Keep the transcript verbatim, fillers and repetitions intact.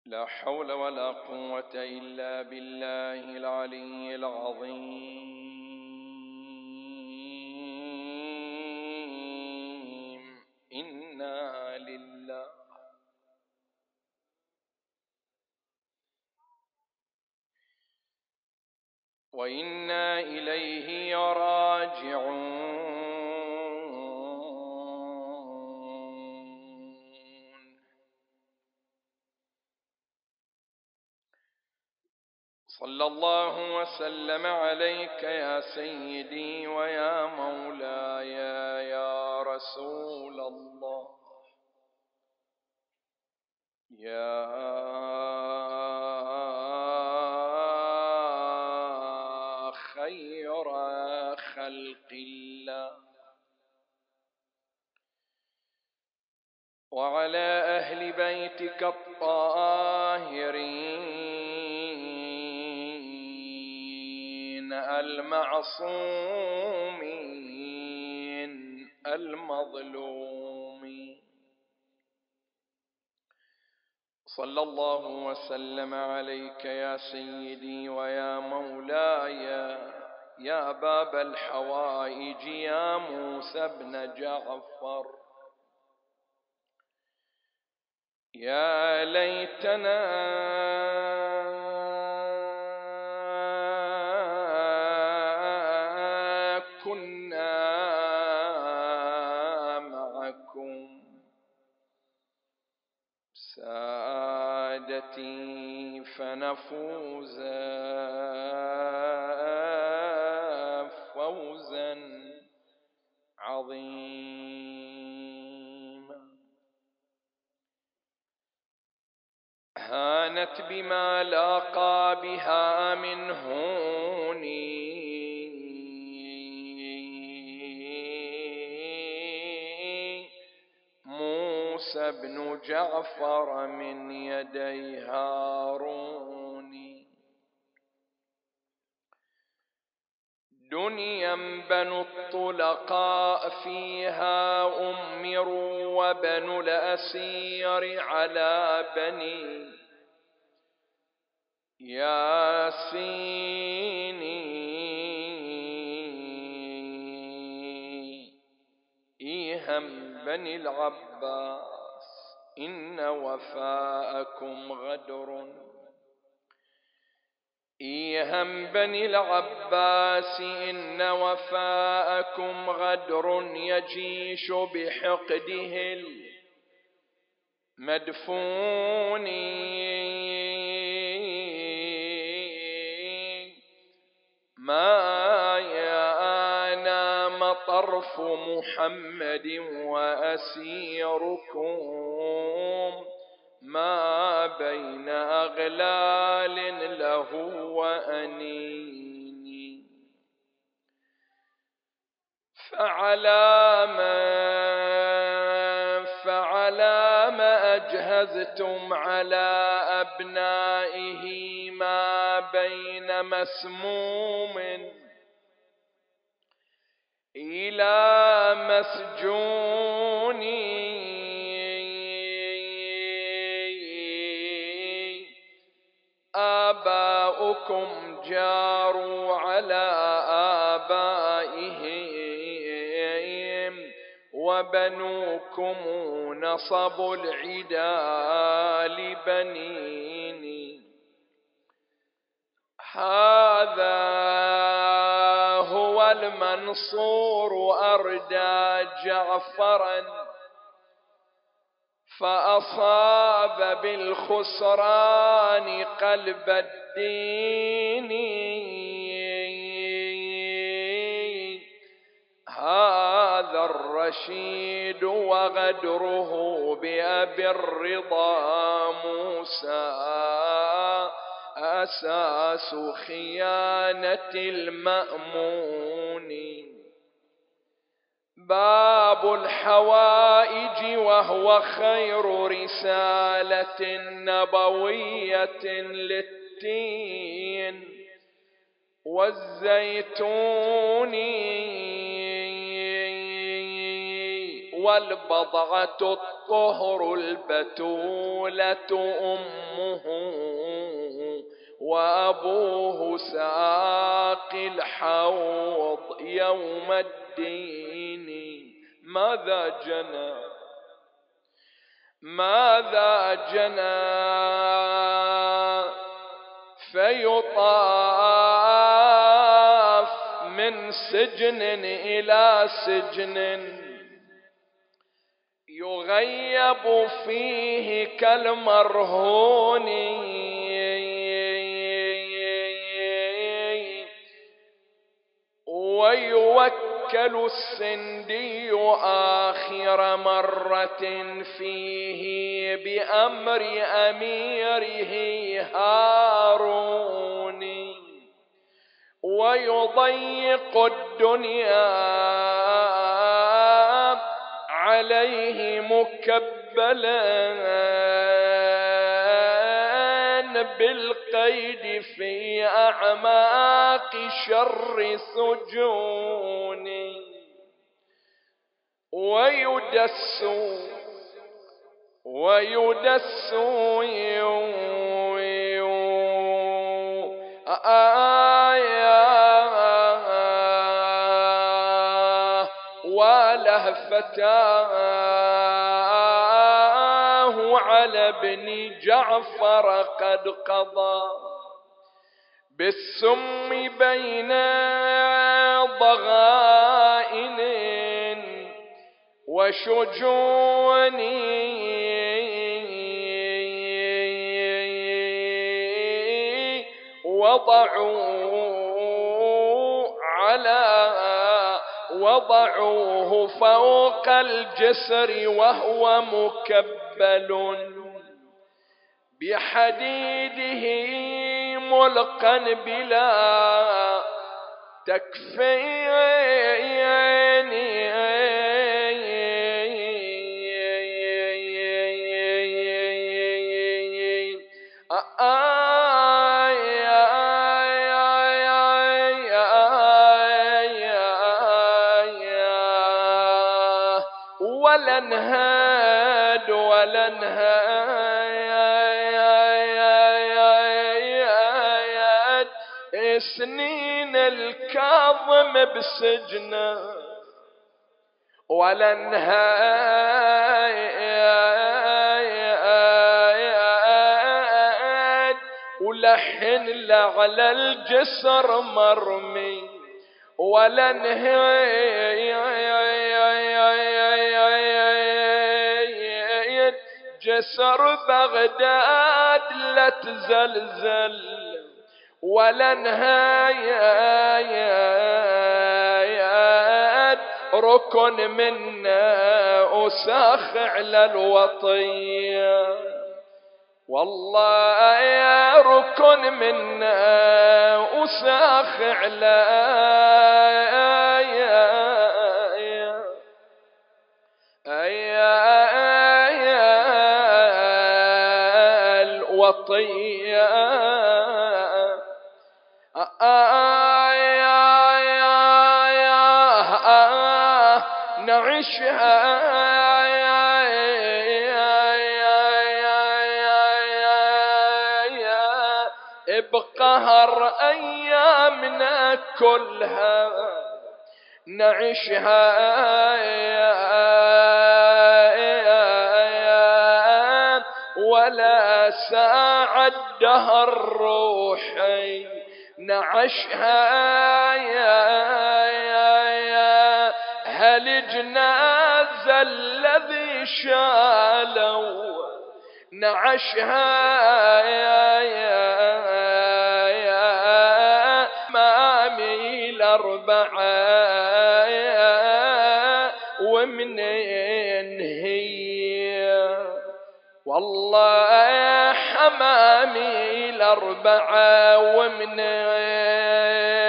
لا حول ولا قوة إلا بالله العلي العظيم. إنا لله وإنا إليه راجعون. صلى الله وسلم عليك يا سيدي ويا مولاي يا رسول الله، يا خير خلق الله، وعلى أهل بيتك الطاهرين المعصومين المظلومين. صلى الله وسلم عليك يا سيدي ويا مولاي يا باب الحوائج يا موسى بن جعفر. يا ليتنا كنا معكم سادتي فنفوز فوزا عظيما. هانت بما لاقى بها من هوني موسى بن جعفر من يدي هارون. دنيا بنو الطلقاء فيها أمروا وبنو الأسير على بني ياسيني. إيهم بني العباس إن وفاءكم غدر. إيهم بني العباس إن وفاءكم غدر يجيش بحقده المدفون. ما ينام طرف محمد وأسيركم ما بين أغلال له وأنين. فعلى ما فعلى ما أجهزتم على أبنائه ما بين مسموم إلى مسجون. آباؤكم جاروا على آبائهم وبنوكم نصبوا العدا لبنين. هذا هو المنصور أردى جعفرا فأصاب بالخسران قلب الدين. هذا الرشيد وغدره بأبي الرضا موسى أساس خيانة المأمون. باب الحوائج وهو خير رسالة نبوية للتين والزيتون والبضعة الطهر البتولة أمه وأبوه ساقي الحوض يوم الدين. ماذا جنى ماذا جنى فيطاف من سجن إلى سجن يغيب فيه كالمرهون ويوكل السندي آخر مرة فيه بأمر أميره هارون ويضيق الدنيا عليه مكبلا بالقيد في أعماق شر سجون ويدس ويدس آية ولهفتاه على ابن جعفر قد قضى بالسم بين ضغائن وشجون وضعوا على وضعوه فوق الجسر وهو مكبل بحديده ملقا بلا تكفين ولنهاد ولنهاد سنين الكاظم بسجنه ولنهاد ولحن لعلى الجسر مرمي ولنهاد جسر بغداد لا تزلزل ولنهاد ركن منا أساخ على الوطية والله يا ركن منا أساخ على الوطية نعيشها بقهر أيامنا كلها نعيشها ولا ساعة دهر روحي نعشها هل جناز الذي شالوا نعشها مامي الأربعة ومنين هي والله حمامي الأربعة ومنين